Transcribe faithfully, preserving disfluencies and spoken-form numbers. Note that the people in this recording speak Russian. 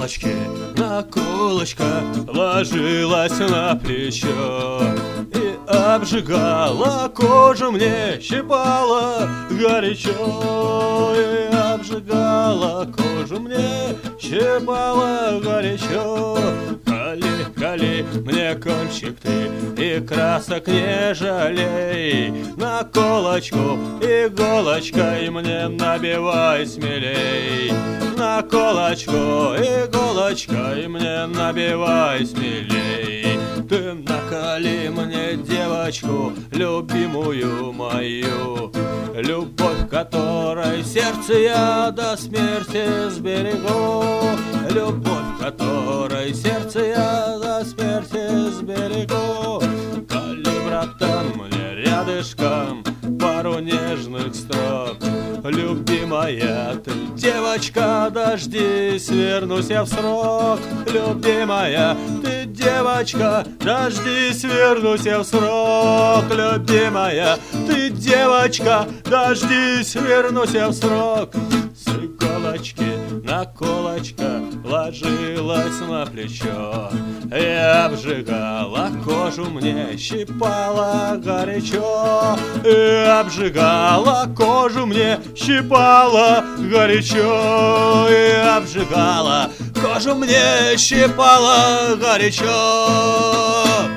колочке, наколочка ложилась на плечо и обжигала кожу мне, щипала горячо. И обжигала кожу мне, щипала горячо. Кали, кали мне кончик ты, и красок не жалей. Наколочку иголочкой мне набивай смелей. Наколочку иголочкой мне набивай смелей. Ты наколи мне, девочку, любимую мою, любовь, которой сердце я до смерти сберегу. Любовь, которой сердце я до смерти сберегу. Коли, братан, мне рядышком пару нежных строк. Любимая ты, девочка, дождись, вернусь я в срок. Любимая ты, девочка, дождись, вернусь я в срок. Любимая ты, девочка, дождись, вернусь я в срок. С иголочки наколочка ложилась на плечо и обжигала кожу мне, щипала горячо. И обжигала кожу мне, щипала горячо. И обжигала кожу мне, щипала горячо.